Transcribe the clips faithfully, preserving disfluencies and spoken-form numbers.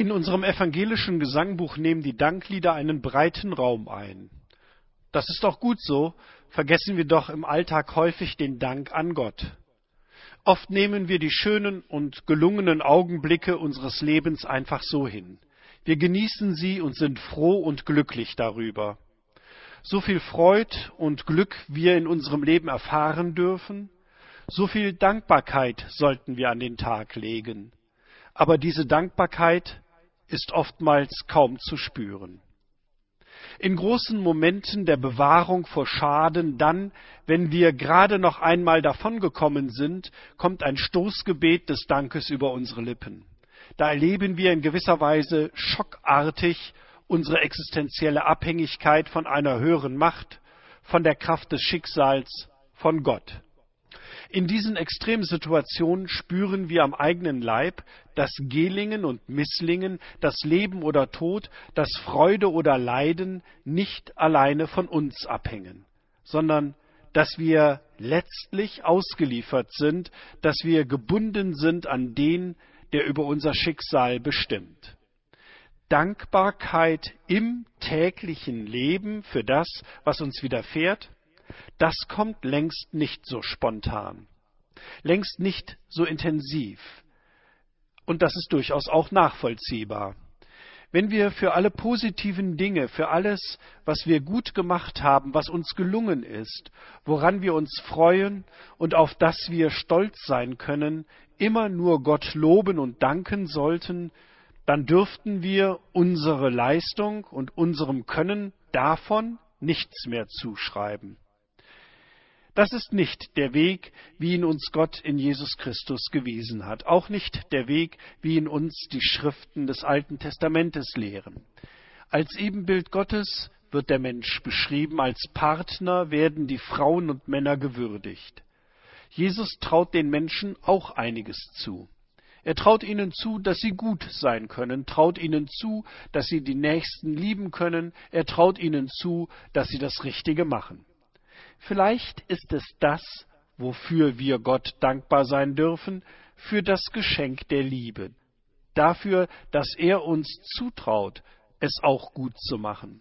In unserem evangelischen Gesangbuch nehmen die Danklieder einen breiten Raum ein. Das ist auch gut so, vergessen wir doch im Alltag häufig den Dank an Gott. Oft nehmen wir die schönen und gelungenen Augenblicke unseres Lebens einfach so hin. Wir genießen sie und sind froh und glücklich darüber. So viel Freude und Glück wir in unserem Leben erfahren dürfen, so viel Dankbarkeit sollten wir an den Tag legen. Aber diese Dankbarkeit ist oftmals kaum zu spüren. In großen Momenten der Bewahrung vor Schaden, dann, wenn wir gerade noch einmal davongekommen sind, kommt ein Stoßgebet des Dankes über unsere Lippen. Da erleben wir in gewisser Weise schockartig unsere existenzielle Abhängigkeit von einer höheren Macht, von der Kraft des Schicksals, von Gott. In diesen Extremsituationen spüren wir am eigenen Leib, dass Gelingen und Misslingen, das Leben oder Tod, das Freude oder Leiden nicht alleine von uns abhängen, sondern dass wir letztlich ausgeliefert sind, dass wir gebunden sind an den, der über unser Schicksal bestimmt. Dankbarkeit im täglichen Leben für das, was uns widerfährt, das kommt längst nicht so spontan, längst nicht so intensiv. Und das ist durchaus auch nachvollziehbar. Wenn wir für alle positiven Dinge, für alles, was wir gut gemacht haben, was uns gelungen ist, woran wir uns freuen und auf das wir stolz sein können, immer nur Gott loben und danken sollten, dann dürften wir unsere Leistung und unserem Können davon nichts mehr zuschreiben. Das ist nicht der Weg, wie ihn uns Gott in Jesus Christus gewiesen hat. Auch nicht der Weg, wie ihn uns die Schriften des Alten Testamentes lehren. Als Ebenbild Gottes wird der Mensch beschrieben, als Partner werden die Frauen und Männer gewürdigt. Jesus traut den Menschen auch einiges zu. Er traut ihnen zu, dass sie gut sein können, traut ihnen zu, dass sie die Nächsten lieben können, er traut ihnen zu, dass sie das Richtige machen. Vielleicht ist es das, wofür wir Gott dankbar sein dürfen, für das Geschenk der Liebe, dafür, dass er uns zutraut, es auch gut zu machen.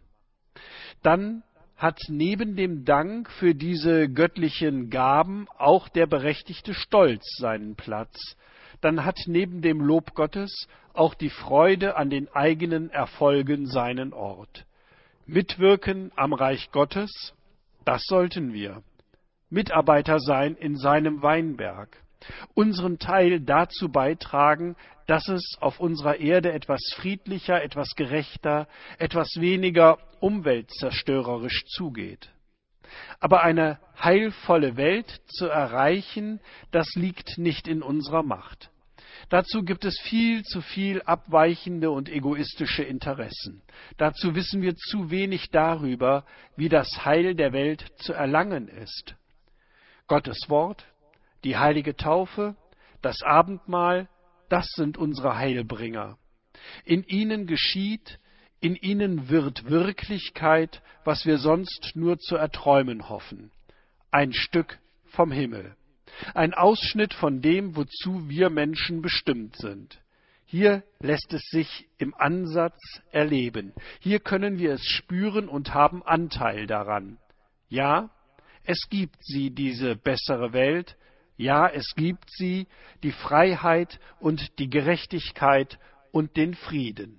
Dann hat neben dem Dank für diese göttlichen Gaben auch der berechtigte Stolz seinen Platz. Dann hat neben dem Lob Gottes auch die Freude an den eigenen Erfolgen seinen Ort. Mitwirken am Reich Gottes, das sollten wir. Mitarbeiter sein in seinem Weinberg. Unseren Teil dazu beitragen, dass es auf unserer Erde etwas friedlicher, etwas gerechter, etwas weniger umweltzerstörerisch zugeht. Aber eine heilvolle Welt zu erreichen, das liegt nicht in unserer Macht. Dazu gibt es viel zu viel abweichende und egoistische Interessen. Dazu wissen wir zu wenig darüber, wie das Heil der Welt zu erlangen ist. Gottes Wort, die heilige Taufe, das Abendmahl, das sind unsere Heilbringer. In ihnen geschieht, in ihnen wird Wirklichkeit, was wir sonst nur zu erträumen hoffen. Ein Stück vom Himmel. Ein Ausschnitt von dem, wozu wir Menschen bestimmt sind. Hier lässt es sich im Ansatz erleben. Hier können wir es spüren und haben Anteil daran. Ja, es gibt sie, diese bessere Welt. Ja, es gibt sie, die Freiheit und die Gerechtigkeit und den Frieden.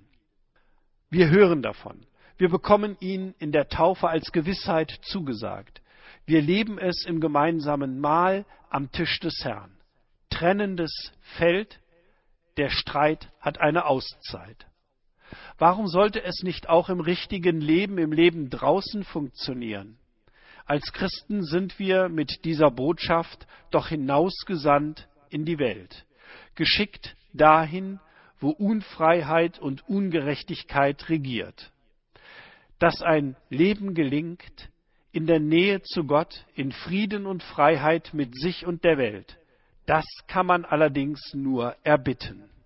Wir hören davon. Wir bekommen ihn in der Taufe als Gewissheit zugesagt. Wir leben es im gemeinsamen Mahl am Tisch des Herrn. Trennendes Feld, der Streit hat eine Auszeit. Warum sollte es nicht auch im richtigen Leben, im Leben draußen funktionieren? Als Christen sind wir mit dieser Botschaft doch hinausgesandt in die Welt, geschickt dahin, wo Unfreiheit und Ungerechtigkeit regiert. Dass ein Leben gelingt, in der Nähe zu Gott, in Frieden und Freiheit mit sich und der Welt, das kann man allerdings nur erbitten.